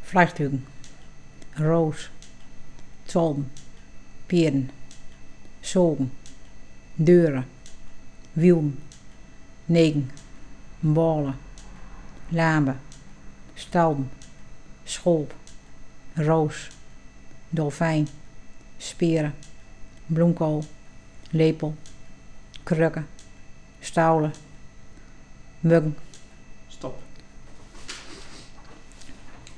vliegtuigen, roos, tollen, peren, zogen, deuren, wielen, negen, ballen, lampen, stalden, school, roos, dolfijn, speren, bloemkool, lepel, krukken, stouwen, muggen,